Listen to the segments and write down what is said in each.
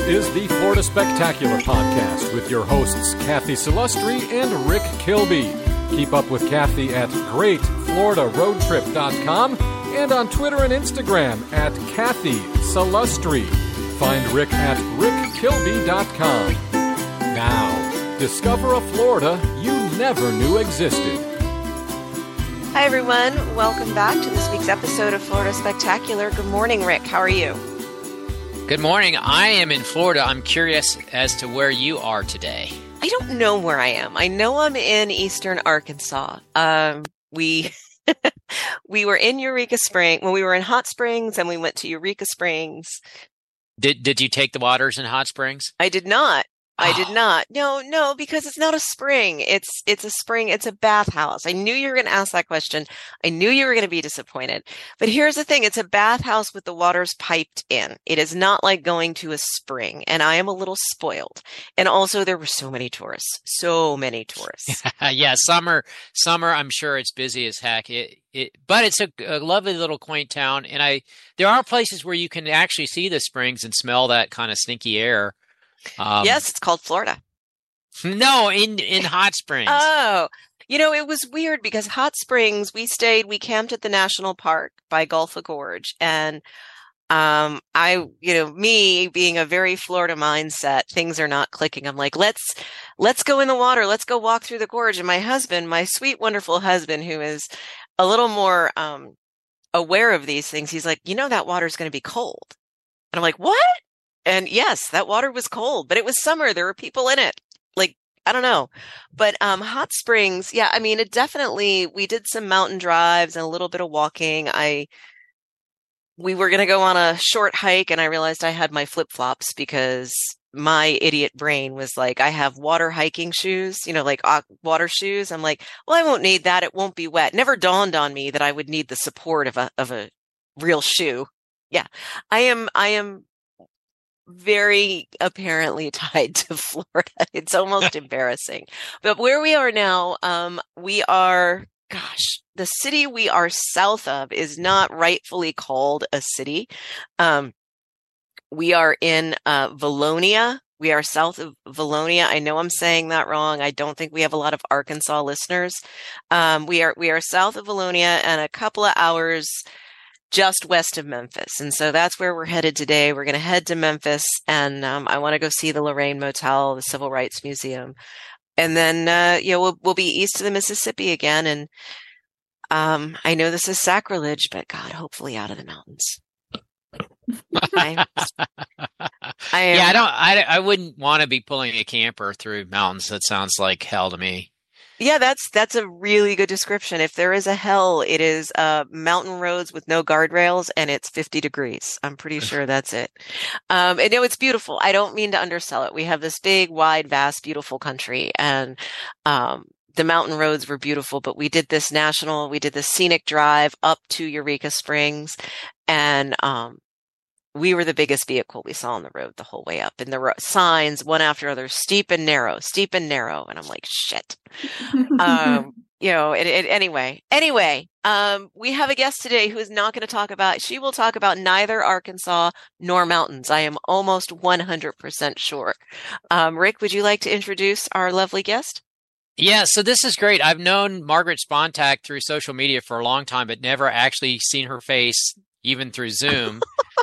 is the Florida Spectacular Podcast with your hosts Kathy Salustri and Rick Kilby. Keep up with Kathy at GreatFloridaRoadTrip.com and on Twitter and Instagram at Kathy Salustri. Find Rick at RickKilby.com. Now, discover a Florida you never knew existed. Hi, everyone. Welcome back to this week's episode of Florida Spectacular. Good morning, Rick. How are you? Good morning. I am in Florida. I'm curious as to where you are today. I don't know where I am. I know I'm in eastern Arkansas. We were in Eureka Springs. Well, we were in Hot Springs, and we went to Eureka Springs. Did you take the waters in Hot Springs? I did not. I did not. No, because it's not a spring. It's a spring. It's a bathhouse. I knew you were going to ask that question. I knew you were going to be disappointed. But here's the thing. It's a bathhouse with the waters piped in. It is not like going to a spring. And I am a little spoiled. And also there were so many tourists. Yeah, summer, I'm sure it's busy as heck. But it's a lovely little quaint town. And there are places where you can actually see the springs and smell that kind of stinky air. Yes, it's called Florida. No, in Hot Springs. Oh, it was weird because Hot Springs, we camped at the national park by Gulf Gorge. And me being a very Florida mindset, things are not clicking. I'm like, let's go in the water. Let's go walk through the gorge. And my husband, my sweet, wonderful husband, who is a little more aware of these things, he's like, that water's going to be cold. And I'm like, what? And yes, that water was cold, but it was summer. There were people in it. Like, I don't know. But Hot Springs, yeah, it definitely, we did some mountain drives and a little bit of walking. We were going to go on a short hike, and I realized I had my flip-flops because my idiot brain was like, I have water hiking shoes, like water shoes. I'm like, well, I won't need that. It won't be wet. Never dawned on me that I would need the support of a real shoe. Yeah, I am very apparently tied to Florida. It's almost embarrassing. But where we are now, the city we are south of is not rightfully called a city. We are in Valonia. We are south of Valonia. I know I'm saying that wrong. I don't think we have a lot of Arkansas listeners. We are south of Valonia and a couple of hours just west of Memphis. And so that's where we're headed today. We're going to head to Memphis, and I want to go see the Lorraine Motel, the Civil Rights Museum. And then, we'll be east of the Mississippi again. And I know this is sacrilege, but God, hopefully out of the mountains. I wouldn't want to be pulling a camper through mountains. That sounds like hell to me. Yeah, that's a really good description. If there is a hell, it is mountain roads with no guardrails, and it's 50 degrees. I'm pretty sure that's it. And it's beautiful. I don't mean to undersell it. We have this big, wide, vast, beautiful country, and the mountain roads were beautiful. But we did this scenic drive up to Eureka Springs, and we were the biggest vehicle we saw on the road the whole way up. And there were signs, one after another, steep and narrow. And I'm like, shit. Anyway, we have a guest today who is not going to talk about, she will talk about neither Arkansas nor mountains. I am almost 100% sure. Rick, would you like to introduce our lovely guest? Yeah, so this is great. I've known Margaret Spontak through social media for a long time, but never actually seen her face, even through Zoom.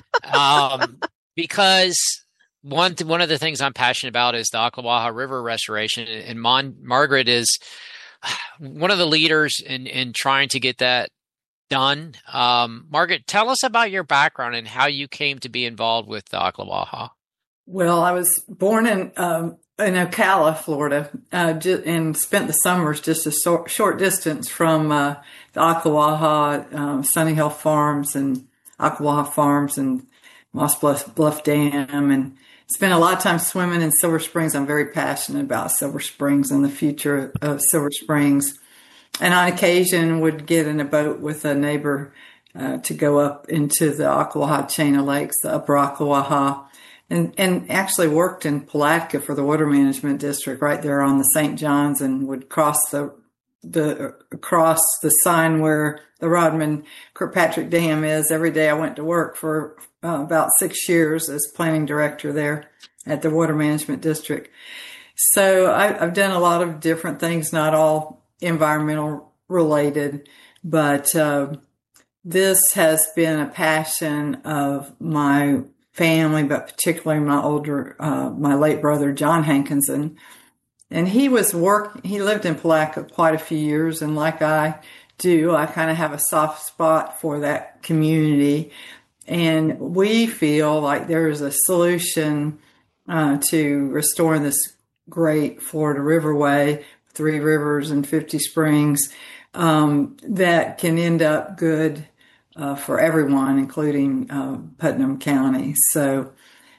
Because one of the things I'm passionate about is the Ocklawaha River restoration, and Margaret is one of the leaders in trying to get that done. Margaret, tell us about your background and how you came to be involved with the Ocklawaha. Well, I was born in Ocala, Florida, and spent the summers just a short distance from the Ocklawaha, Sunny Hill Farms and Ocklawaha Farms and Moss Bluff Dam, and spent a lot of time swimming in Silver Springs. I'm very passionate about Silver Springs and the future of Silver Springs. And on occasion would get in a boat with a neighbor to go up into the Ocklawaha chain of lakes, the Upper Ocklawaha, and actually worked in Palatka for the Water Management District right there on the St. Johns, and would cross the sign where the Rodman Kirkpatrick Dam is every day. I went to work for about 6 years as planning director there. at the Water Management District. So I've done a lot of different things, not all environmental related, but this has been a passion of my family, but particularly my late brother, John Hankinson. And he lived in Palatka quite a few years. And like I do, I kind of have a soft spot for that community. And we feel like there is a solution to restoring this great Florida Riverway, 3 rivers and 50 springs, that can end up good for everyone, including Putnam County. So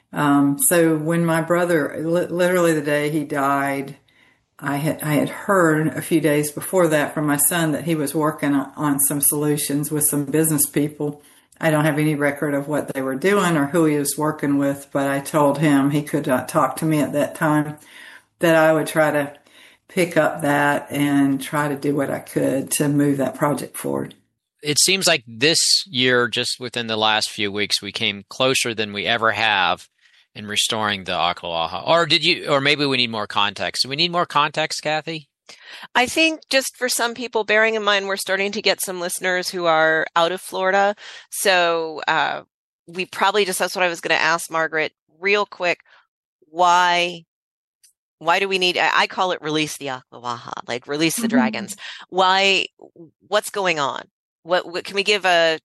when my brother, literally the day he died, I had heard a few days before that from my son that he was working on some solutions with some business people. I don't have any record of what they were doing or who he was working with, but I told him, he could not talk to me at that time, that I would try to pick up that and try to do what I could to move that project forward. It seems like this year, just within the last few weeks, we came closer than we ever have in restoring the Ocklawaha. Or maybe we need more context. Do we need more context, Kathy? I think just for some people, bearing in mind we're starting to get some listeners who are out of Florida. So we probably just, that's what I was going to ask Margaret real quick. Why do we need, I call it release the Ocklawaha, like release the dragons. What's going on? What can we give a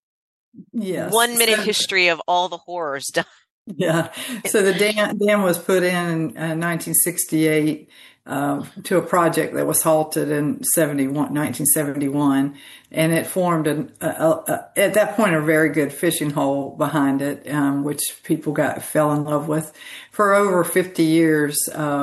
1 minute history of all the horrors done? Yeah. So the dam was put in 1968 to a project that was halted in 1971, and it formed at that point a very good fishing hole behind it, which people fell in love with. For over 50 years,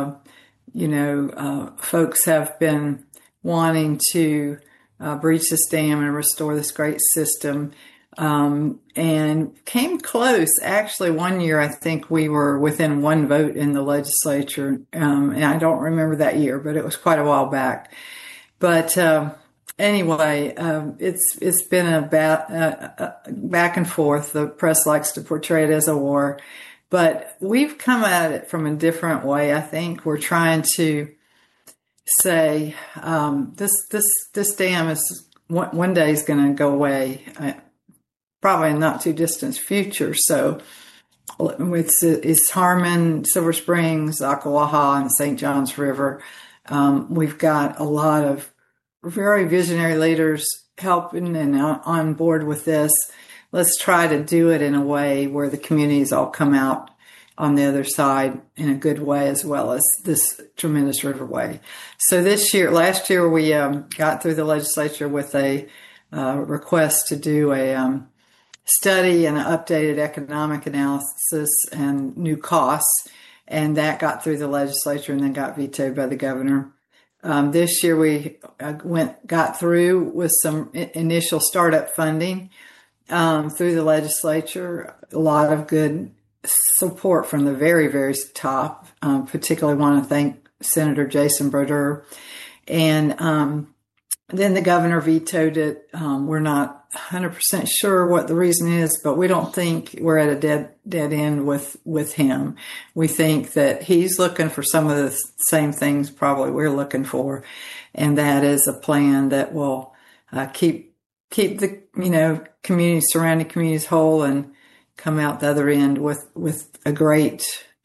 folks have been wanting to breach this dam and restore this great system. And came close. Actually, one year, I think we were within one vote in the legislature. And I don't remember that year, but it was quite a while back. But, anyway, it's been back and forth. The press likes to portray it as a war, but we've come at it from a different way. I think we're trying to say, this dam is one day is going to go away. Probably in not too distant future. So it's Harmon, Silver Springs, Ocklawaha, and St. Johns River. We've got a lot of very visionary leaders helping and on board with this. Let's try to do it in a way where the communities all come out on the other side in a good way, as well as this tremendous riverway. So last year, we got through the legislature with a request to do a study and updated economic analysis and new costs, and that got through the legislature and then got vetoed by the governor. This year we got through with some initial startup funding through the legislature. A lot of good support from the very, very top. Particularly want to thank Senator Jason Brodeur. And then the governor vetoed it. We're not 100% sure what the reason is, but we don't think we're at a dead end with him. We think that he's looking for some of the same things probably we're looking for, and that is a plan that will keep the surrounding communities whole and come out the other end with a great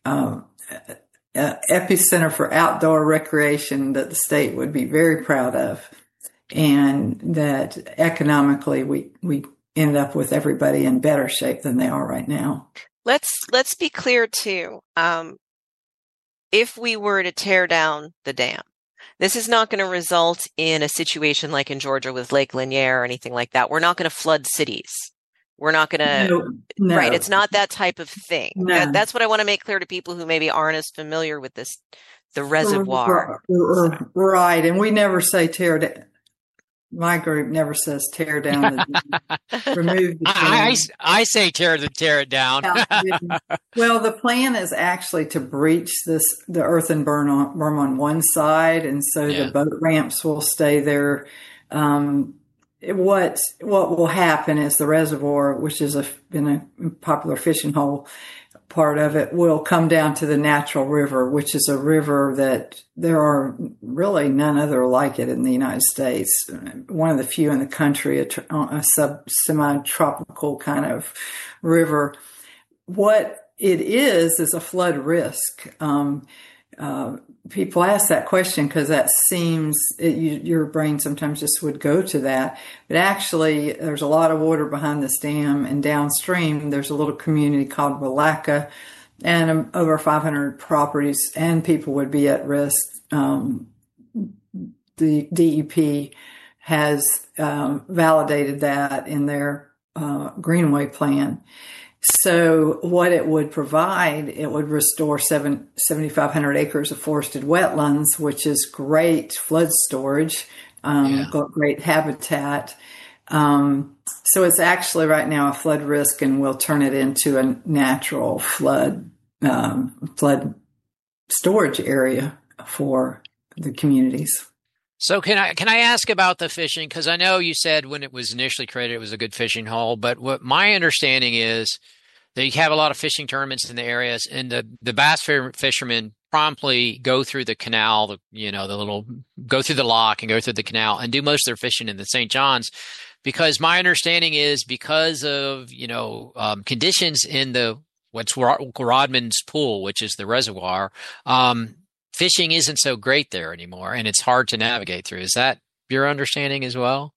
epicenter for outdoor recreation that the state would be very proud of. And that economically we end up with everybody in better shape than they are right now. Let's be clear too. If we were to tear down the dam, this is not going to result in a situation like in Georgia with Lake Lanier or anything like that. We're not going to flood cities. We're not going to, no. Right. It's not that type of thing. No. That's what I want to make clear to people who maybe aren't as familiar with the reservoir. Right. And we never say tear down. My group never says tear down. Remove the I say tear it down. Well, the plan is actually to breach the earthen berm on one side, and so the boat ramps will stay there. What will happen is the reservoir, which has been a popular fishing hole, part of it will come down to the natural river, which is a river that there are really none other like it in the United States. One of the few in the country, a semi-tropical kind of river. What it is a flood risk. People ask that question because that seems, your brain sometimes just would go to that. But actually, there's a lot of water behind this dam, and downstream, there's a little community called Willaca, and over 500 properties and people would be at risk. The DEP has validated that in their Greenway plan. So what it would provide, it would restore 7,500 acres of forested wetlands, which is great flood storage, great habitat. So it's actually right now a flood risk, and we'll turn it into a natural flood storage area for the communities. So can I ask about the fishing? Because I know you said when it was initially created, it was a good fishing hole. But what my understanding is that you have a lot of fishing tournaments in the areas, and the bass fishermen promptly go through the canal, go through the lock and go through the canal and do most of their fishing in the St. John's. Because my understanding is because of, conditions in what's Rodman's Pool, which is the reservoir, fishing isn't so great there anymore, and it's hard to navigate through. Is that your understanding as well?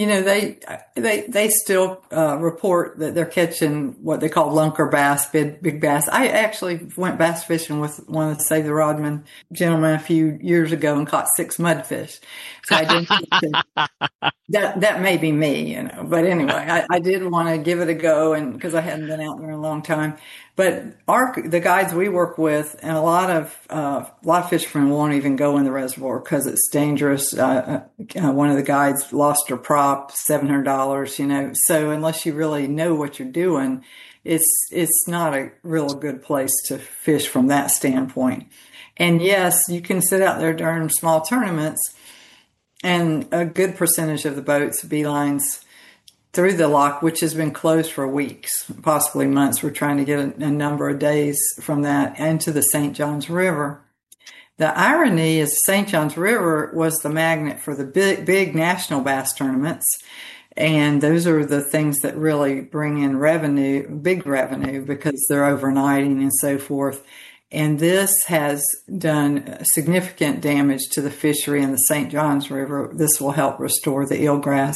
They still report that they're catching what they call lunker bass, big bass. I actually went bass fishing with one of the Save the Rodman gentlemen a few years ago and caught 6 mudfish. So I didn't. That may be me, But anyway, I did want to give it a go, and because I hadn't been out there in a long time. But the guides we work with, and a lot of fishermen won't even go in the reservoir because it's dangerous. One of the guides lost her prop, $700. So unless you really know what you're doing, it's not a real good place to fish from that standpoint. And yes, you can sit out there during small tournaments, and a good percentage of the boats beelines through the lock, which has been closed for weeks, possibly months. We're trying to get a number of days from that into the St. Johns River. The irony is St. Johns River was the magnet for the big national bass tournaments. And those are the things that really bring in big revenue, because they're overnighting and so forth. And this has done significant damage to the fishery in the St. Johns River. This will help restore the eelgrass,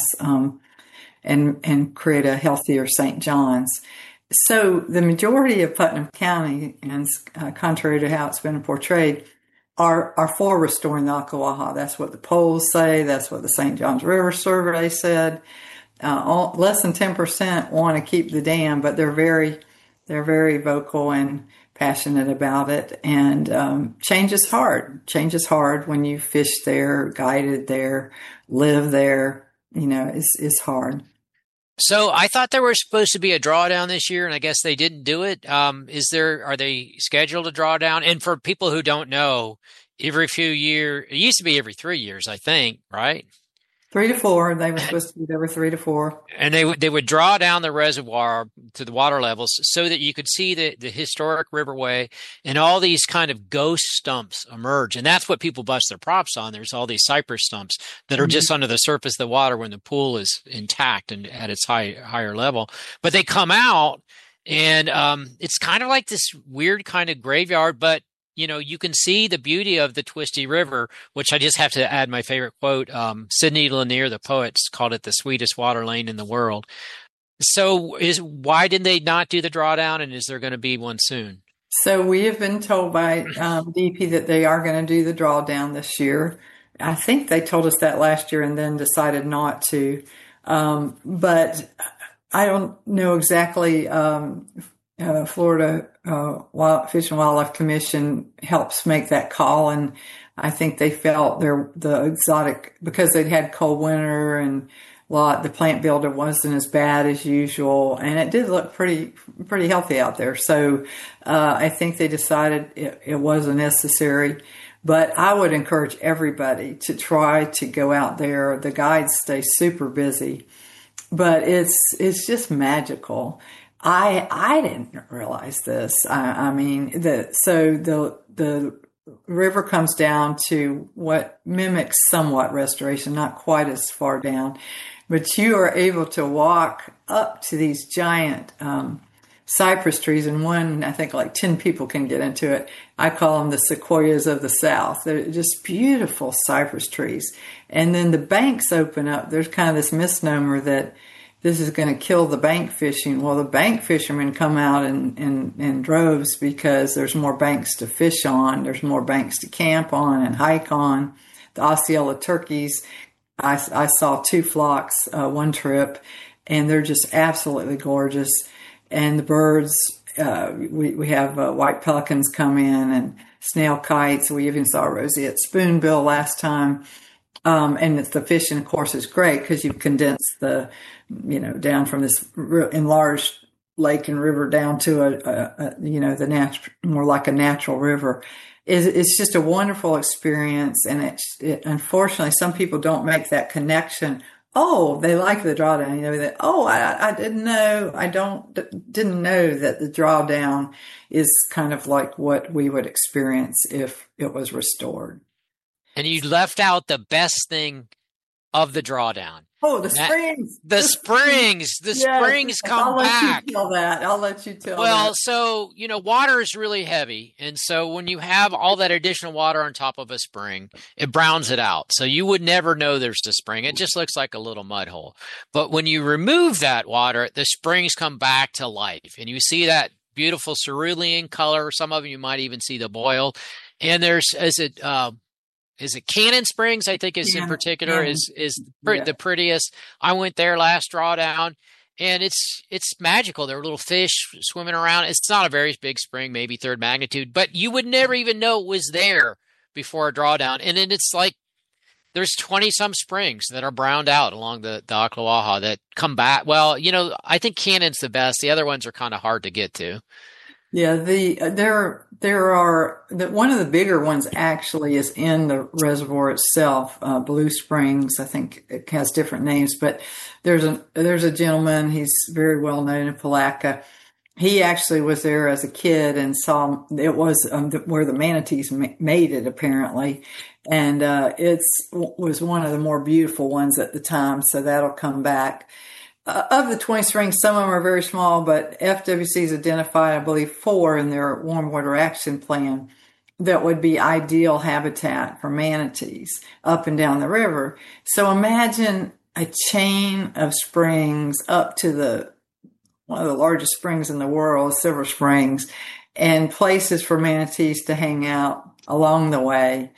and create a healthier St. John's. So the majority of Putnam County, and contrary to how it's been portrayed, are for restoring the Ocklawaha. That's what the polls say. That's what the St. Johns River survey said. Less than 10% want to keep the dam, but they're very vocal and passionate about it. And change is hard. Change is hard when you fish there, guided there, live there. It's hard. So I thought there was supposed to be a drawdown this year, and I guess they didn't do it. Are they scheduled to draw down? And for people who don't know, every few years, it used to be every 3 years, I think, right? 3 to 4. They were supposed to be every 3 to 4. And they would draw down the reservoir to the water levels so that you could see the historic riverway, and all these kind of ghost stumps emerge. And that's what people bust their props on. There's all these cypress stumps that are just under the surface of the water when the pool is intact and at its higher level. But they come out, and it's kind of like this weird kind of graveyard, but you can see the beauty of the Twisty River, which I just have to add my favorite quote. Sidney Lanier, the poet, called it the sweetest water lane in the world. So why did they not do the drawdown, and is there going to be one soon? So we have been told by DEP that they are going to do the drawdown this year. I think they told us that last year and then decided not to. But I don't know exactly. Florida Fish and Wildlife Commission helps make that call, and I think they felt the exotic, because they'd had cold winter and the plant builder wasn't as bad as usual, and it did look pretty healthy out there. So I think they decided it wasn't necessary. But I would encourage everybody to try to go out there. The guides stay super busy, but it's just magical. I didn't realize this. I mean, the river comes down to what mimics somewhat restoration, not quite as far down, but you are able to walk up to these giant cypress trees, and one, I think like 10 people can get into it. I call them the sequoias of the South. They're just beautiful cypress trees. And then the banks open up. There's kind of this misnomer that this is going to kill the bank fishing. Well, the bank fishermen come out in droves because there's more banks to fish on. There's more banks to camp on and hike on. The Osceola turkeys, I saw 2 flocks one trip, and they're just absolutely gorgeous. And the birds, we have white pelicans come in and snail kites. We even saw a roseate spoonbill last time. And the fishing, of course, is great because you've condensed down from this enlarged lake and river down to more like a natural river. It's just a wonderful experience. And it unfortunately, some people don't make that connection. Oh, they like the drawdown. I didn't know. Didn't know that the drawdown is kind of like what we would experience if it was restored. And you left out the best thing of the drawdown. Oh, the springs. The springs come back. I'll let you tell that. Well, so, water is really heavy. And so when you have all that additional water on top of a spring, it browns it out. So you would never know there's a spring. It just looks like a little mud hole. But when you remove that water, the springs come back to life. And you see that beautiful cerulean color. Some of them you might even see the boil. And is it Cannon Springs, I think in particular, is the prettiest. I went there last drawdown, and it's magical. There are little fish swimming around. It's not a very big spring, maybe 3rd magnitude, but you would never even know it was there before a drawdown. And then it's like there's 20-some springs that are browned out along the Ocklawaha that come back. Well, I think Cannon's the best. The other ones are kind of hard to get to. Yeah, there are one of the bigger ones actually is in the reservoir itself, Blue Springs. I think it has different names, but there's a gentleman. He's very well known in Palatka. He actually was there as a kid and saw it was where the manatees mated apparently, and it was one of the more beautiful ones at the time. So that'll come back. Of the 20 springs, some of them are very small, but FWC's identified, I believe, 4 in their warm water action plan that would be ideal habitat for manatees up and down the river. So imagine a chain of springs up to one of the largest springs in the world, Silver Springs, and places for manatees to hang out along the way.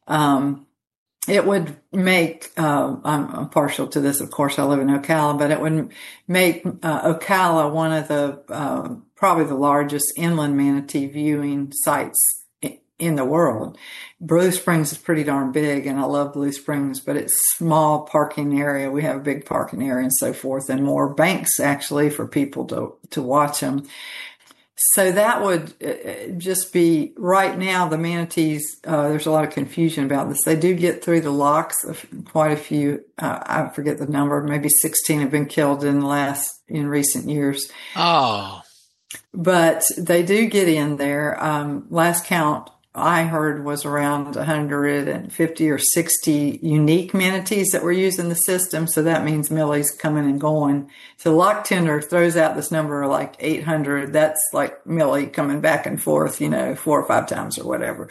It would make, I'm partial to this, of course, I live in Ocala, but it would make Ocala one of the, probably the largest inland manatee viewing sites in the world. Blue Springs is pretty darn big, and I love Blue Springs, but it's small parking area. We have a big parking area and so forth, and more banks actually for people to watch them. So that would just be right now. The manatees, there's a lot of confusion about this. They do get through the locks. Quite a few, I forget the number, maybe 16 have been killed in recent years. Oh, but they do get in there. Last count I heard was around 150 or 60 unique manatees that were used in the system. So that means Millie's coming and going. So Lock Tender throws out this number like 800. That's like Millie coming back and forth, 4 or 5 times or whatever.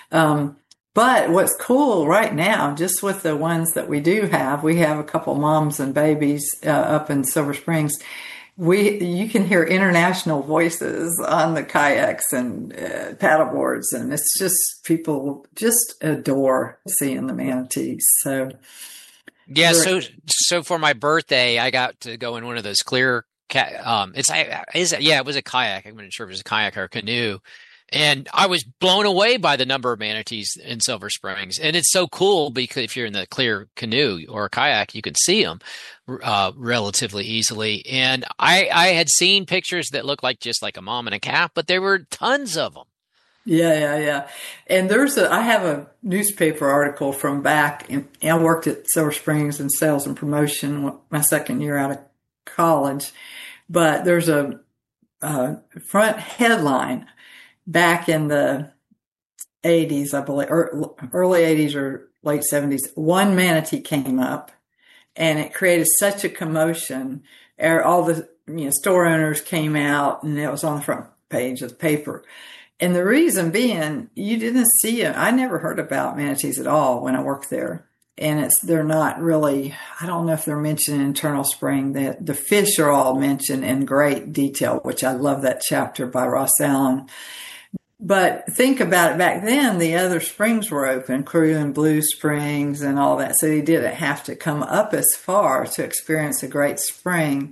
But what's cool right now, just with the ones that we have a couple moms and babies up in Silver Springs. You can hear international voices on the kayaks and paddleboards, and it's just people just adore seeing the manatees. So, yeah. So for my birthday, I got to go in one of those clear. It was a kayak. I'm not sure if it was a kayak or a canoe. And I was blown away by the number of manatees in Silver Springs. And it's so cool because if you're in the clear canoe or a kayak, you can see them relatively easily. And I had seen pictures that looked just like a mom and a calf, but there were tons of them. Yeah. And I have a newspaper article from back, and I worked at Silver Springs in sales and promotion my second year out of college. But there's a front headline back in the 80s, I believe, or early 80s or late 70s. One manatee came up, and it created such a commotion. All the store owners came out, and it was on the front page of the paper. And the reason being, you didn't see it. I never heard about manatees at all when I worked there. And they're not really, I don't know if they're mentioned in Eternal Spring. The fish are all mentioned in great detail, which I love that chapter by Ross Allen. But think about it, back then, the other springs were open, Crew and Blue Springs and all that. So you didn't have to come up as far to experience a great spring.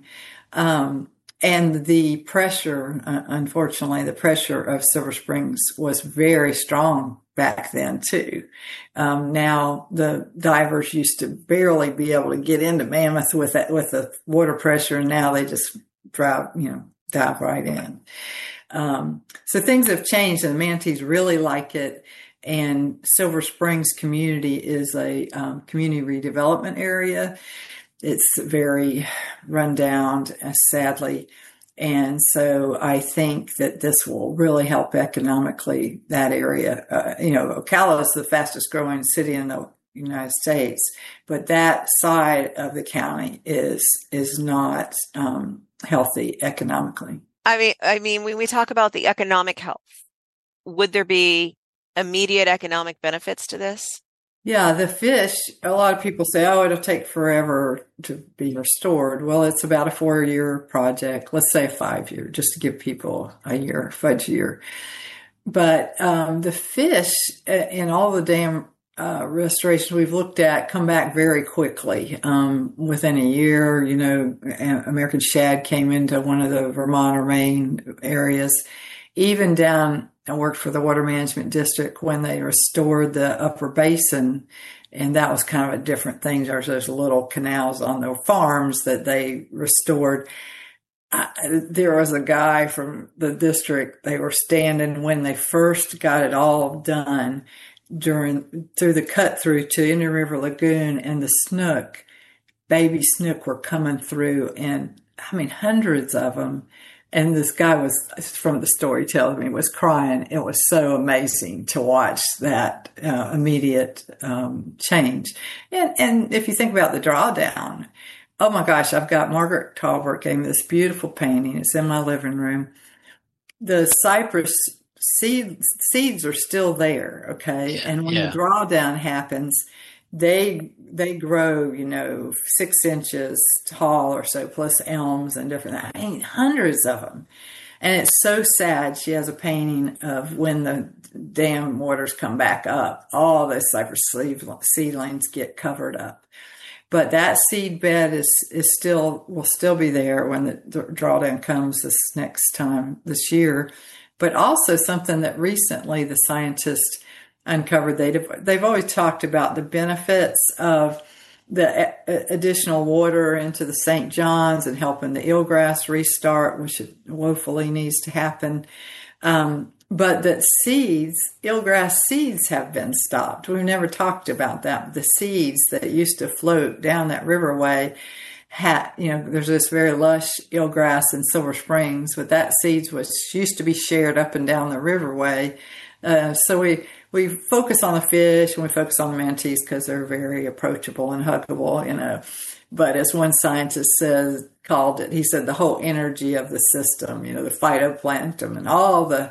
And the pressure, unfortunately, the pressure of Silver Springs was very strong back then too. Now the divers used to barely be able to get into Mammoth with the water pressure, and now they just dive right in. So things have changed, and the manatees really like it. And Silver Springs community is a community redevelopment area. It's very run down, sadly. And so I think that this will really help economically that area. Ocala is the fastest growing city in the United States, but that side of the county is not healthy economically. I mean, when we talk about the economic health, would there be immediate economic benefits to this? Yeah, the fish, a lot of people say, oh, it'll take forever to be restored. Well, it's about a 4-year project. Let's say a 5-year, just to give people a year, fudge year. But the fish in all the dam restorations we've looked at come back very quickly. Within a year, American shad came into one of the Vermont or Maine areas. Even down, I worked for the Water Management District when they restored the upper basin, and that was kind of a different thing. There's those little canals on the farms that they restored. There was a guy from the district, they were standing when they first got it all done through the cut through to Indian River Lagoon, and the snook, baby snook were coming through, and I mean, hundreds of them. And this guy was, from the story telling me, was crying. It was so amazing to watch that immediate change. And if you think about the drawdown, oh my gosh, I've got Margaret Talbert gave me this beautiful painting. It's in my living room. The cypress seeds are still there, okay? And when the drawdown happens, they grow, 6 inches tall or so, plus elms and different, hundreds of them. And it's so sad. She has a painting of when the dam waters come back up, all those cypress seedlings get covered up. But that seed bed will still be there when the drawdown comes this year. But also something that recently the scientists uncovered, they've always talked about the benefits of the additional water into the St. John's and helping the eelgrass restart, which woefully needs to happen. But that eelgrass seeds have been stopped. We've never talked about that. The seeds that used to float down that riverway there's this very lush eelgrass in Silver Springs, but that seeds used to be shared up and down the riverway. So we focus on the fish and we focus on the manatees because they're very approachable and huggable, But as one scientist called it, he said the whole energy of the system, the phytoplankton and all the,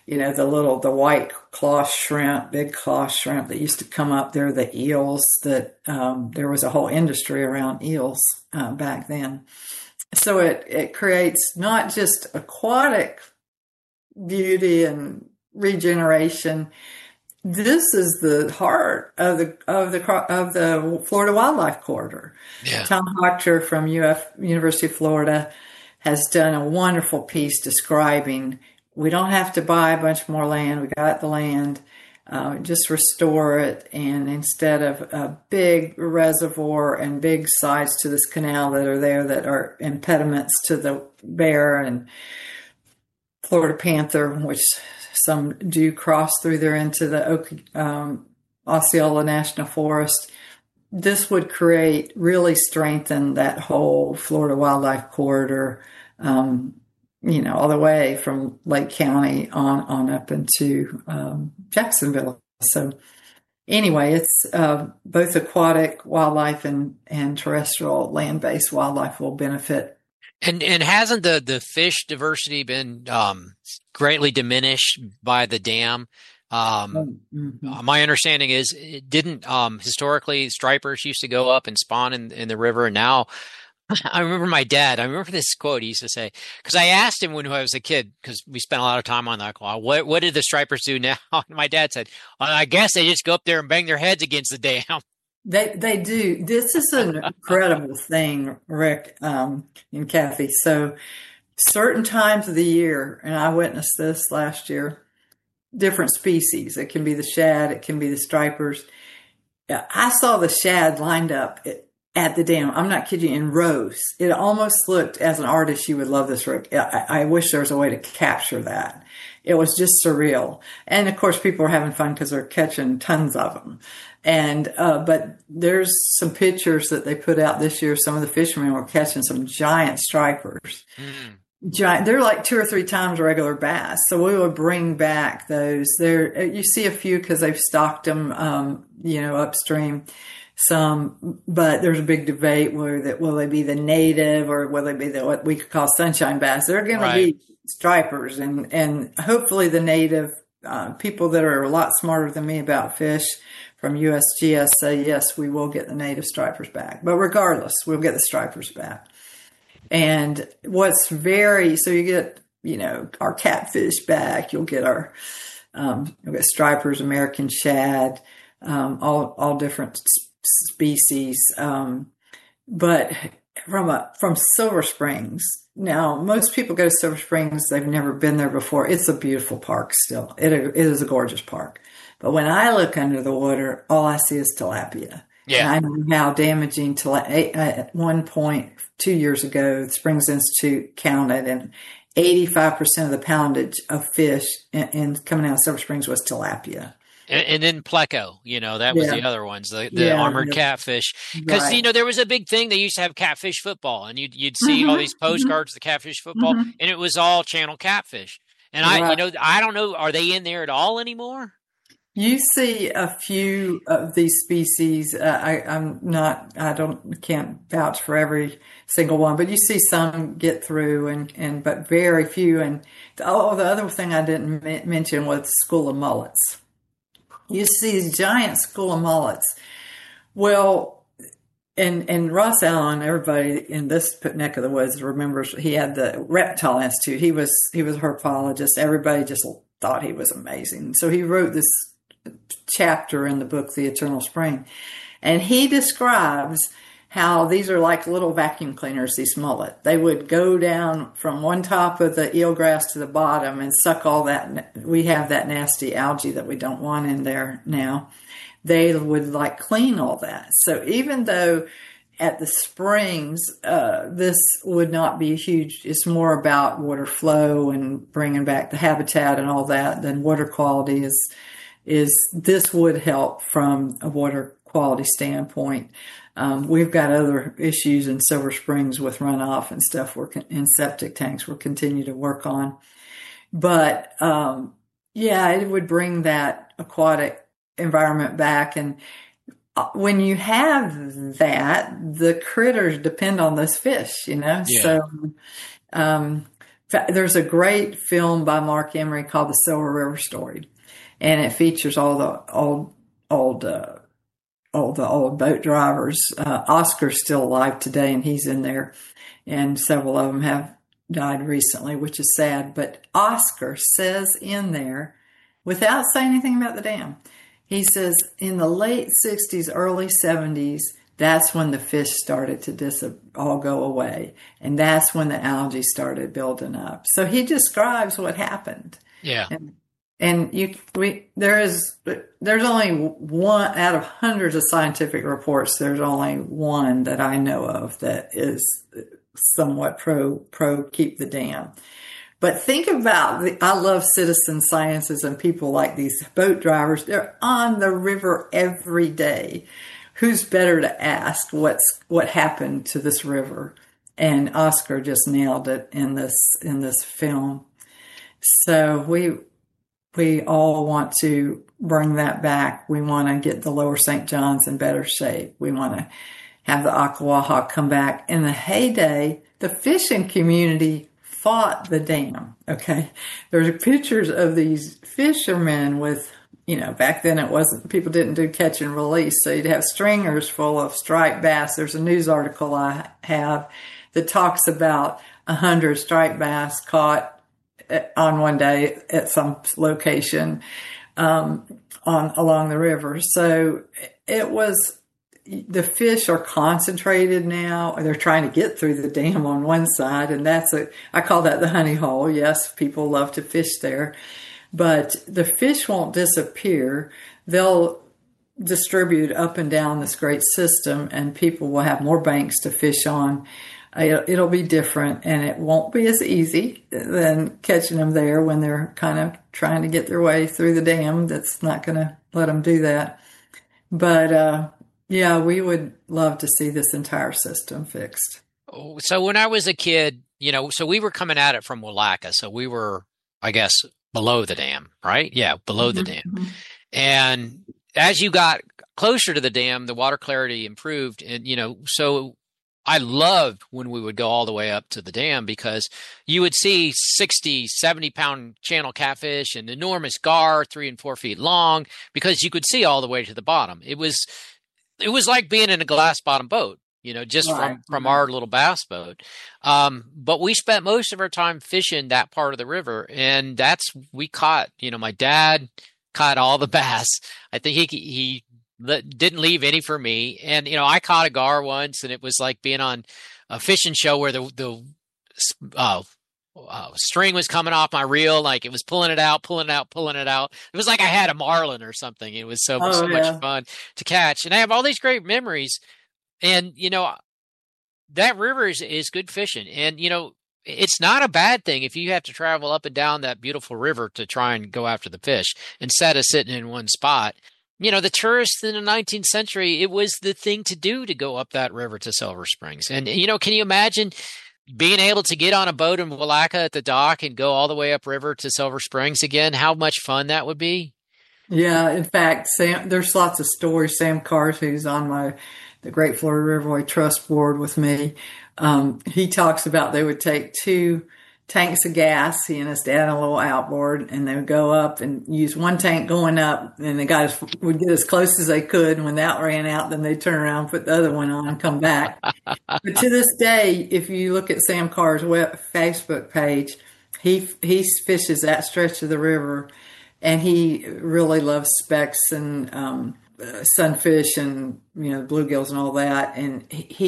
the white claw shrimp, big claw shrimp that used to come up there, the eels that, there was a whole industry around eels, back then. So it creates not just aquatic beauty and regeneration. This is the heart of the Florida Wildlife Corridor. Yeah. Tom Hochter from University of Florida has done a wonderful piece describing we don't have to buy a bunch more land. We got the land, just restore it. And instead of a big reservoir and big sides to this canal that are there that are impediments to the bear and Florida panther, which some do cross through there into the Osceola National Forest. This would really strengthen that whole Florida Wildlife Corridor, all the way from Lake County on up into Jacksonville. So anyway, it's both aquatic wildlife and terrestrial land-based wildlife will benefit. And hasn't the fish diversity been greatly diminished by the dam? My understanding is it didn't historically stripers used to go up and spawn in the river, and now I remember this quote he used to say, because I asked him when I was a kid, because we spent a lot of time on that, what did the stripers do now? And my dad said, well, I guess they just go up there and bang their heads against the dam. They do. This is an incredible thing, Rick and Kathy. So certain times of the year, and I witnessed this last year, different species. It can be the shad, it can be the stripers. I saw the shad lined up at the dam. I'm not kidding you, in rows. It almost looked, as an artist, you would love this, Rick. I wish there was a way to capture that. It was just surreal. And of course, people are having fun because they're catching tons of them. And, but there's some pictures that they put out this year. Some of the fishermen were catching some giant stripers. Giant. They're like 2 or 3 times regular bass. So we would bring back those. You see a few because they've stocked them, upstream. Some, but there's a big debate will they be the native or will they be what we could call sunshine bass? They're going to be stripers, and hopefully the native people that are a lot smarter than me about fish from USGS say yes, we will get the native stripers back. But regardless, we'll get the stripers back. And so you get our catfish back. You'll get you'll get stripers, American shad, all different species, but from Silver Springs. Now, most people go to Silver Springs. They've never been there before. It's a beautiful park still. It is a gorgeous park. But when I look under the water, all I see is tilapia. Yeah. And I know how damaging at one point 2 years ago, the Springs Institute counted, and 85% of the poundage of fish in coming out of Silver Springs was tilapia. And then pleco, that was the other ones, the armored catfish. Because, there was a big thing. They used to have catfish football, and you'd see all these postcards, the catfish football, and it was all channel catfish. And I don't know, are they in there at all anymore? You see a few of these species. Can't vouch for every single one, but you see some get through, but very few. And the other thing I didn't mention was the school of mullets. You see these giant school of mullets. Well, and Ross Allen, everybody in this neck of the woods remembers he had the Reptile Institute. He was a herpologist. Everybody just thought he was amazing. So he wrote this chapter in the book, The Eternal Spring, and he describes how these are like little vacuum cleaners, these mullet. They would go down from one top of the eelgrass to the bottom and suck all that. We have that nasty algae that we don't want in there now. They would clean all that. So even though at the springs, this would not be huge, it's more about water flow and bringing back the habitat and all that than water quality this would help from a water quality standpoint. We've got other issues in Silver Springs with runoff and stuff in septic tanks we'll continue to work on. But, it would bring that aquatic environment back. And when you have that, the critters depend on those fish, Yeah. So, there's a great film by Mark Emery called The Silver River Story. And it features all the old boat drivers. Oscar's still alive today, and he's in there. And several of them have died recently, which is sad. But Oscar says in there, without saying anything about the dam, he says in the late 60s, early 70s, that's when the fish started to all go away. And that's when the algae started building up. So he describes what happened. Yeah. And there's only one out of hundreds of scientific reports. There's only one that I know of that is somewhat pro keep the dam. But think about I love citizen sciences and people like these boat drivers. They're on the river every day. Who's better to ask what happened to this river and Oscar just nailed it in this film. So we all want to bring that back. We want to get the Lower St. Johns in better shape. We want to have the Ocklawaha come back. In the heyday, the fishing community fought the dam. Okay. There's pictures of these fishermen with, back then people didn't do catch and release. So you'd have stringers full of striped bass. There's a news article I have that talks about 100 striped bass caught on one day at some location, along the river. So the fish are concentrated now. They're trying to get through the dam on one side, and I call that the honey hole. Yes, people love to fish there, but the fish won't disappear. They'll distribute up and down this great system, and people will have more banks to fish on. It'll be different, and it won't be as easy than catching them there when they're kind of trying to get their way through the dam. That's not going to let them do that. But, yeah, we would love to see this entire system fixed. So when I was a kid, so we were coming at it from Willaca. So we were, I guess, below the dam, right? Yeah, below the dam. Mm-hmm. And as you got closer to the dam, the water clarity improved. And, so I loved when we would go all the way up to the dam because you would see 60, 70-pound channel catfish and enormous gar, 3 and 4 feet long, because you could see all the way to the bottom. It was like being in a glass bottom boat, just right. from our little bass boat. But we spent most of our time fishing that part of the river, and we caught, my dad caught all the bass. I think he didn't leave any for me. And, I caught a gar once, and it was like being on a fishing show where the string was coming off my reel. Like it was pulling it out. It was like I had a marlin or something. It was so much fun to catch. And I have all these great memories. And, that river is good fishing. And, it's not a bad thing if you have to travel up and down that beautiful river to try and go after the fish instead of sitting in one spot. The tourists in the 19th century, it was the thing to do to go up that river to Silver Springs. And, can you imagine being able to get on a boat in Willaca at the dock and go all the way upriver to Silver Springs again? How much fun that would be? Yeah. In fact, there's lots of stories. Sam Cart, who's on the Great Florida Riverway Trust Board with me, he talks about they would take 2 tanks of gas. He and his dad on a little outboard, and they would go up and use one tank going up, and the guys would get as close as they could. And when that ran out, then they'd turn around, put the other one on, and come back. But to this day, if you look at Sam Carr's Facebook page, he fishes that stretch of the river, and he really loves specks and sunfish and bluegills and all that. And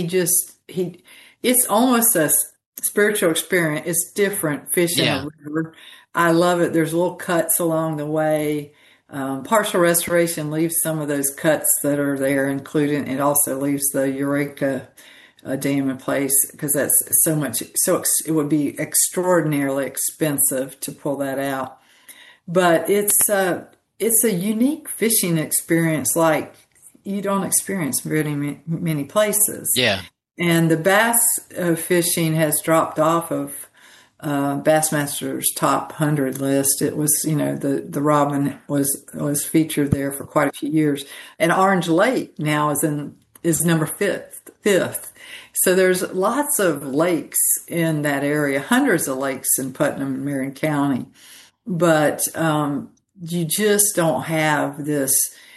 it's almost a spiritual experience. It's different fishing a river. I love it. There's little cuts along the way. Partial restoration leaves some of those cuts that are there, including it also leaves the Eureka dam in place because that's it would be extraordinarily expensive to pull that out. But it's a unique fishing experience like you don't experience very many places. Yeah. And the bass fishing has dropped off of Bassmaster's top 100 list. It was, the robin was featured there for quite a few years. And Orange Lake now is number fifth. So there's lots of lakes in that area, hundreds of lakes in Putnam and Marion County. But you just don't have this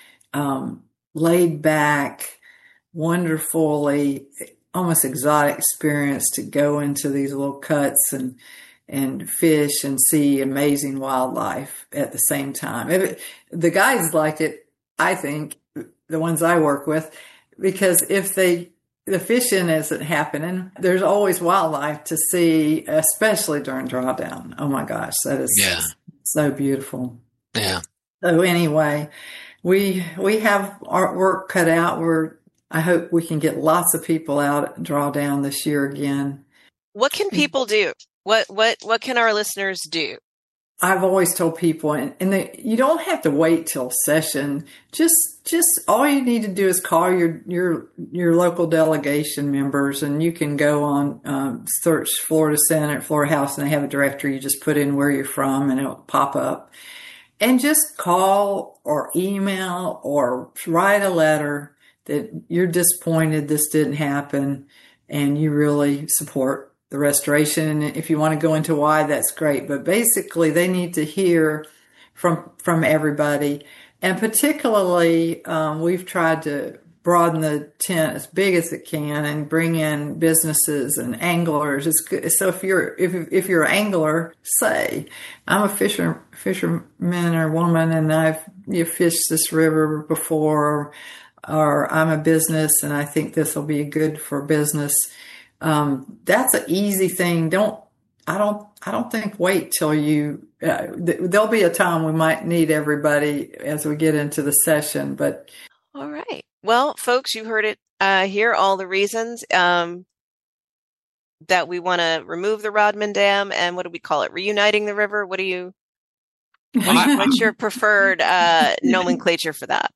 laid back, wonderfully almost exotic experience to go into these little cuts and fish and see amazing wildlife at the same time. The guys like it, I think, the ones I work with, because if the fishing isn't happening, there's always wildlife to see, especially during drawdown. Oh my gosh, that is so beautiful. Yeah. So anyway, we have our work cut out. I hope we can get lots of people out at drawdown this year again. What can people do? What can our listeners do? I've always told people, you don't have to wait till session. Just all you need to do is call your local delegation members, and you can go on, search Florida Senate, Florida House, and they have a directory. You just put in where you're from and it'll pop up, and just call or email or write a letter that you're disappointed this didn't happen and you really support the restoration. And if you want to go into why, that's great. But basically, they need to hear from everybody. And particularly, we've tried to broaden the tent as big as it can and bring in businesses and anglers. It's good. So if you're an angler, say, I'm a fisherman or woman, and you fished this river before, or I'm a business and I think this will be good for business. That's an easy thing. I don't think wait till there'll be a time we might need everybody as we get into the session, but. All right. Well, folks, you heard it here, all the reasons, that we want to remove the Rodman Dam, and what do we call it? Reuniting the river. What's your preferred, nomenclature for that?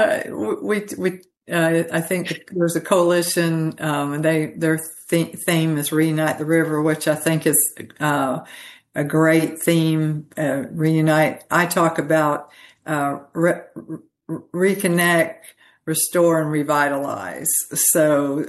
I think there's a coalition, and their theme is Reunite the River, which I think is a great theme. Reunite. I talk about reconnect, restore, and revitalize. So,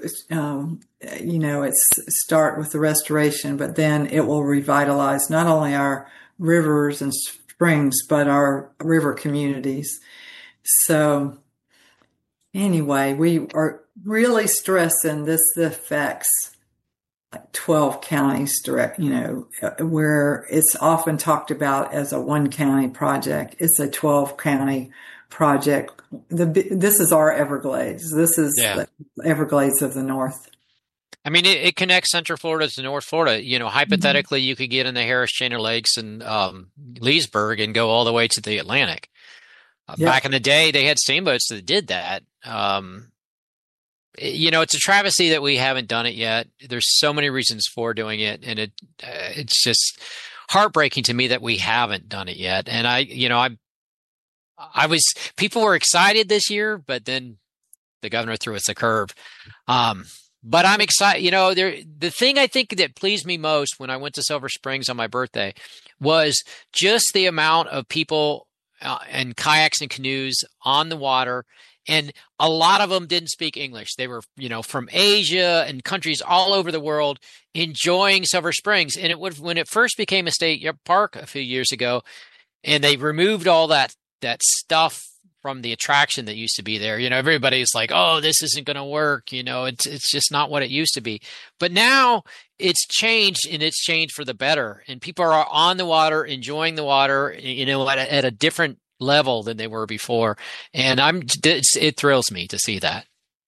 it's start with the restoration, but then it will revitalize not only our rivers and springs, but our river communities. So. Anyway, we are really stressing this affects like 12 counties where it's often talked about as a one county project. It's a 12 county project. This is our Everglades. This is the Everglades of the North. I mean, it connects Central Florida to North Florida. Hypothetically, you could get in the Harris Chain of Lakes and Leesburg and go all the way to the Atlantic. Back in the day, they had steamboats that did that. It's a travesty that we haven't done it yet. There's so many reasons for doing it, and it's just heartbreaking to me that we haven't done it yet. And people were excited this year, but then the governor threw us a curve. But I'm excited. The thing I think that pleased me most when I went to Silver Springs on my birthday was just the amount of people and kayaks and canoes on the water. And a lot of them didn't speak English. They were, from Asia and countries all over the world enjoying Silver Springs. And when it first became a state park a few years ago, and they removed all that stuff from the attraction that used to be there, everybody's like, oh, this isn't going to work. It's just not what it used to be. But now it's changed, and it's changed for the better. And people are on the water, enjoying the water, at a different level than they were before. And it thrills me to see that.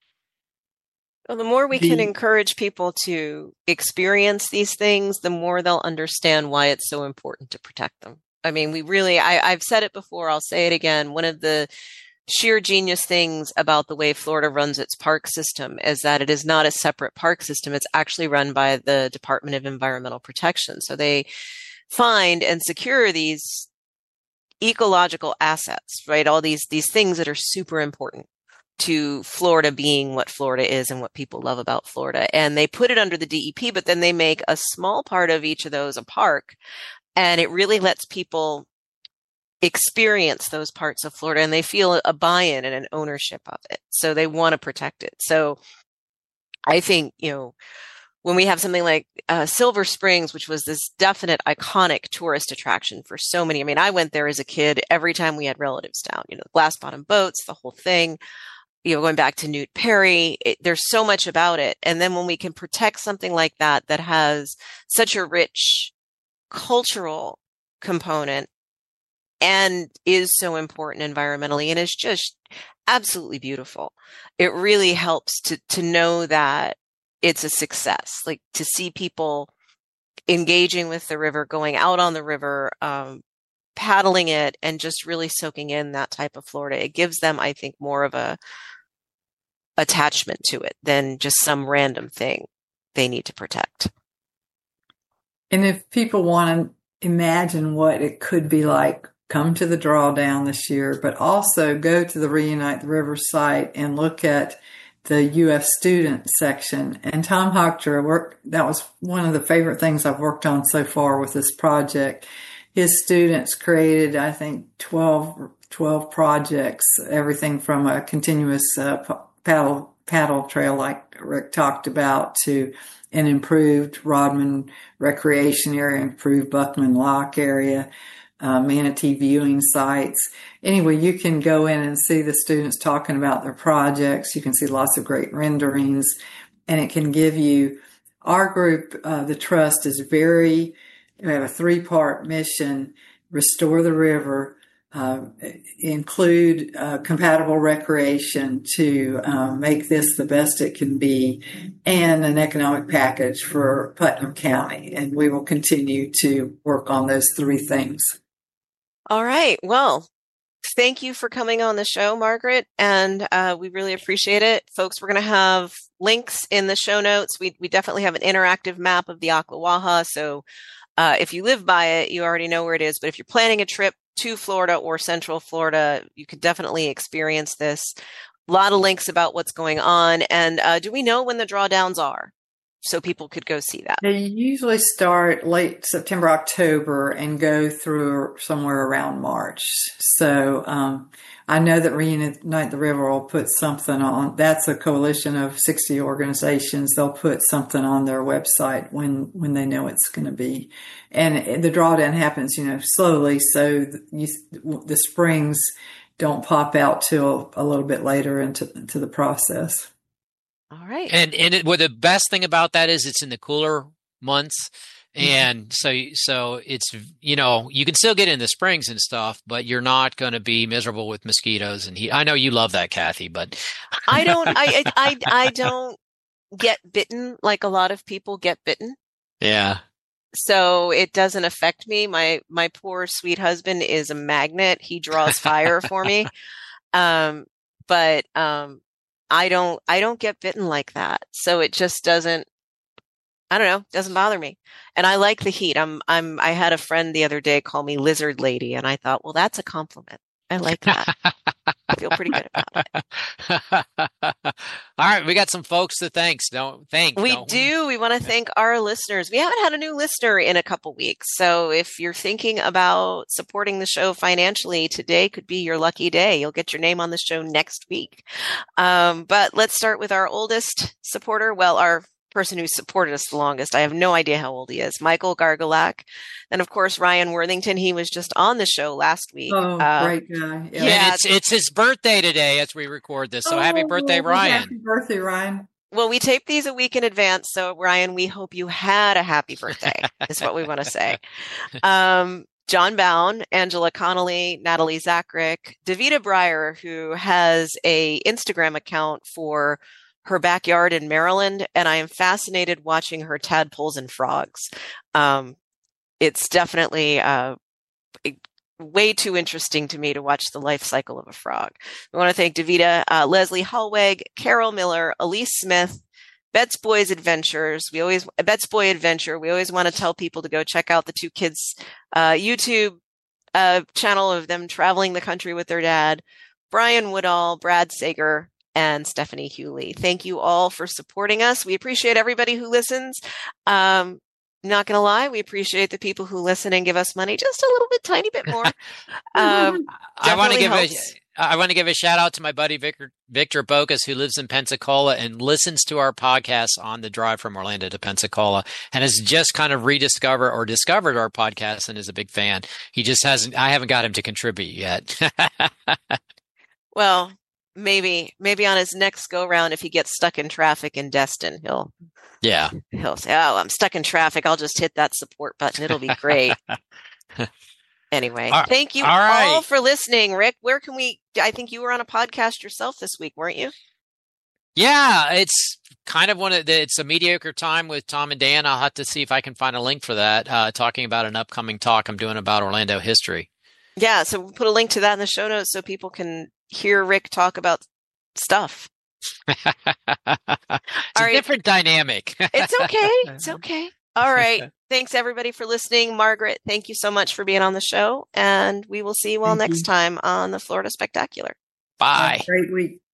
Well, the more we can encourage people to experience these things, the more they'll understand why it's so important to protect them. I mean, I've said it before, I'll say it again. One of the sheer genius things about the way Florida runs its park system is that it is not a separate park system. It's actually run by the Department of Environmental Protection. So they find and secure these ecological assets, right? All these things that are super important to Florida being what Florida is and what people love about Florida. And they put it under the DEP, but then they make a small part of each of those a park. And it really lets people experience those parts of Florida, and they feel a buy-in and an ownership of it. So they want to protect it. So I think, when we have something like Silver Springs, which was this definite iconic tourist attraction for so many. I mean, I went there as a kid every time we had relatives down, glass bottom boats, the whole thing, going back to Newt Perry, there's so much about it. And then when we can protect something like that has such a rich cultural component and is so important environmentally and is just absolutely beautiful, it really helps to know that it's a success, like to see people engaging with the river, going out on the river, paddling it, and just really soaking in that type of Florida. It gives them, I think, more of a attachment to it than just some random thing they need to protect. And if people want imagine what it could be like, come to the drawdown this year, but also go to the Reunite the River site and look at the UF student section. And Tom Hochter, that was one of the favorite things I've worked on so far with this project. His students created, I think, 12 projects, everything from a continuous paddle trail like Rick talked about to an improved Rodman recreation area, improved Buckman Lock area, manatee viewing sites. Anyway, you can go in and see the students talking about their projects. You can see lots of great renderings, and it can give you, our group, the Trust we have a 3-part mission: restore the river, include compatible recreation to make this the best it can be, and an economic package for Putnam County. And we will continue to work on those 3 things. All right. Well, thank you for coming on the show, Margaret, and we really appreciate it. Folks, we're going to have links in the show notes. We definitely have an interactive map of the Ocklawaha, so if you live by it, you already know where it is. But if you're planning a trip to Florida or Central Florida, you could definitely experience this. A lot of links about what's going on. And do we know when the drawdowns are, so people could go see that? They usually start late September, October, and go through somewhere around March. So I know that Reunite the River will put something on. That's a coalition of 60 organizations. They'll put something on their website when they know it's going to be. And the drawdown happens, slowly. So the springs don't pop out till a little bit later into the process. All right. And the best thing about that is it's in the cooler months. And so it's, you can still get in the springs and stuff, but you're not going to be miserable with mosquitoes and heat. I know you love that, Kathy, but I don't get bitten like a lot of people get bitten. Yeah. So it doesn't affect me. My poor sweet husband is a magnet. He draws fire for me. But I don't get bitten like that. So it just doesn't bother me. And I like the heat. I had a friend the other day call me Lizard Lady, and I thought, well, that's a compliment. I like that. I feel pretty good about it. All right. We got some folks to thank. We do. We want to thank our listeners. We haven't had a new listener in a couple weeks. So if you're thinking about supporting the show financially, today could be your lucky day. You'll get your name on the show next week. But let's start with our oldest supporter. Well, our person who supported us the longest. I have no idea how old he is. Michael Gargalac. And of course, Ryan Worthington. He was just on the show last week. Oh, great guy. Yeah, it's his birthday today as we record this. So happy birthday, Ryan. Happy birthday, Ryan. Well, we tape these a week in advance. So Ryan, we hope you had a happy birthday is what we want to say. John Bown, Angela Connolly, Natalie Zachrick, Davida Breyer, who has a Instagram account for her backyard in Maryland, and I am fascinated watching her tadpoles and frogs. It's definitely way too interesting to me to watch the life cycle of a frog. We want to thank Davida, Leslie Hallweg, Carol Miller, Elise Smith, Bet's Boy Adventure. We always want to tell people to go check out the 2 kids' YouTube channel of them traveling the country with their dad. Brian Woodall, Brad Sager, and Stephanie Hewley. Thank you all for supporting us. We appreciate everybody who listens. Not going to lie, we appreciate the people who listen and give us money just a little bit, tiny bit more. I want to give a shout out to my buddy Victor Bocas, who lives in Pensacola and listens to our podcast on the drive from Orlando to Pensacola, and has just kind of discovered our podcast and is a big fan. I haven't got him to contribute yet. Well, maybe on his next go round, if he gets stuck in traffic in Destin, he'll say, "Oh, I'm stuck in traffic. I'll just hit that support button. It'll be great." Anyway, thank you all for listening. Rick, where can I think you were on a podcast yourself this week, weren't you? Yeah, it's kind of it's a mediocre time with Tom and Dan. I'll have to see if I can find a link for that, talking about an upcoming talk I'm doing about Orlando history. Yeah, so we'll put a link to that in the show notes so people can hear Rick talk about stuff. It's a different dynamic. It's okay. It's okay. All right. Thanks everybody for listening. Margaret, thank you so much for being on the show. And we will see you all Thank next you. time on the Florida Spectacular. Bye. Have a great week.